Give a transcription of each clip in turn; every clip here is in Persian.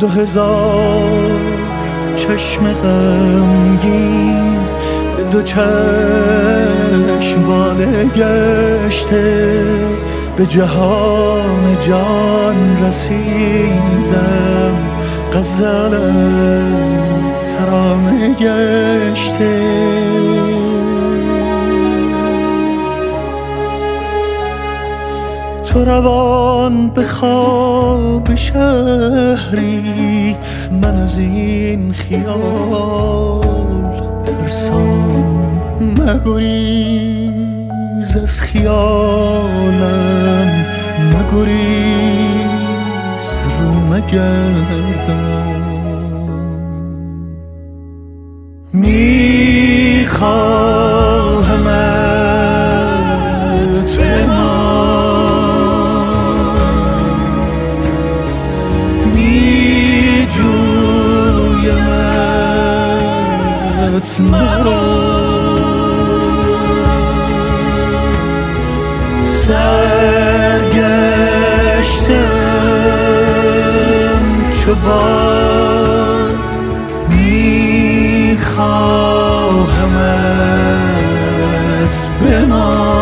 2000 چشم غمگین به دو چشم واله گشته، به جهان جان رسیدم، غزلم ترانه گشته. تو روان به خواب شهری، من از این خیال ترسان. مگریز از خیالم، مگریز رو مگردان. میخواهمت به مرا، سرگشتم چو باد، میخواهمت بمان.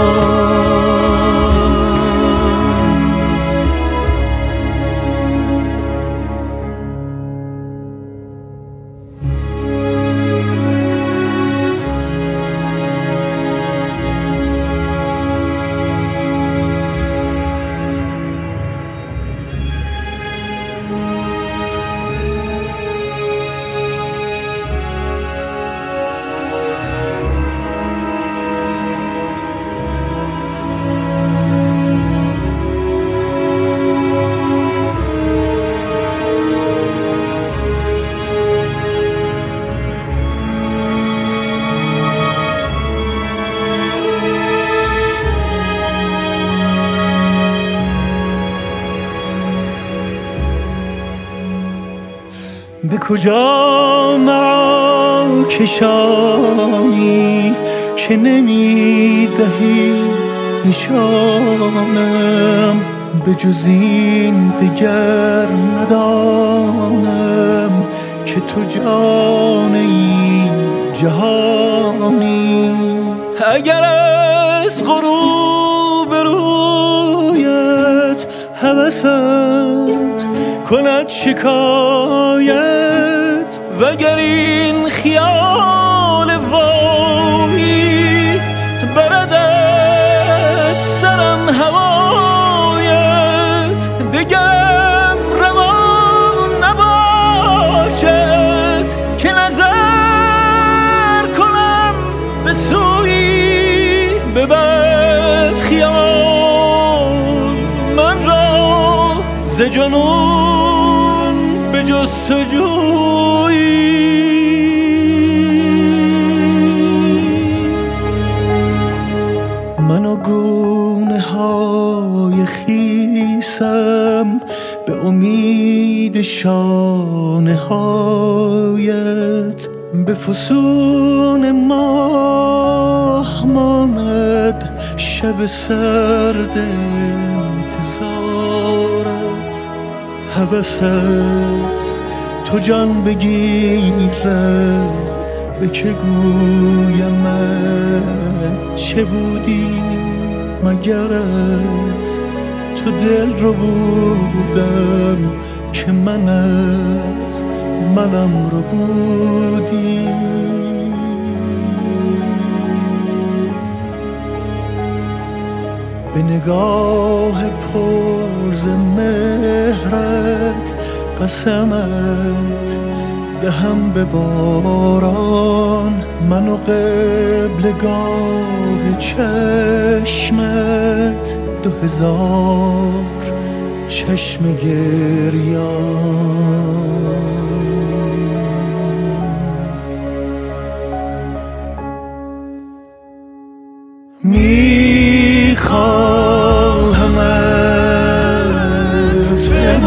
به کجا مرا کشانی که نمیدهی نشانم؟ به جز این دگر ندانم که تو جان این جهانی. اگر از غروب رویت هوسم کند شکایت، وگر این خیال وایی برد از سرم هوایت، دگرم روان نباشد که نظر کنم به سوی ببد خیال من را ز جنون به جستجویی. من و گونه های خیسم به امید شانه هایت، به فسون ماه ماند شب سرد انتظارت. هوس از تو جان بگیرد، به که گویمت چه بودی؟ مگر از تو دل رو بودم که من از منم رو بودی. به نگاه پر ز مهرت قسمت دهم به باران، من و قبلگاه چشمت 2000 چشم گریان. میخواهمت به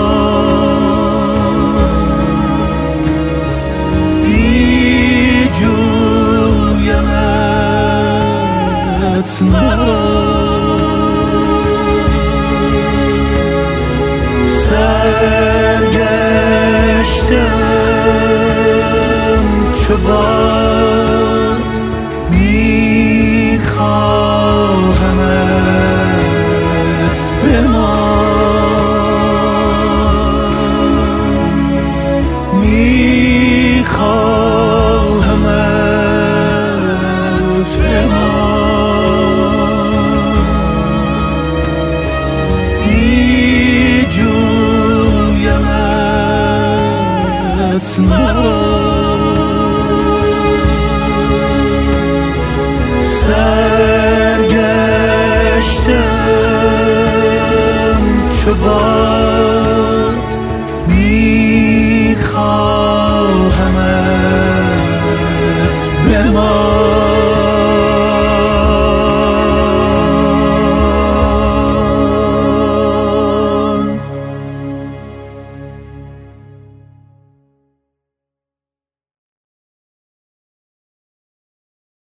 میجویمت مرا، سرگشتم چو باد میخواهمت بمان، میخواهمت بمان، میجویمت مرا. سرگشتم چو باد میخواهمت بمان.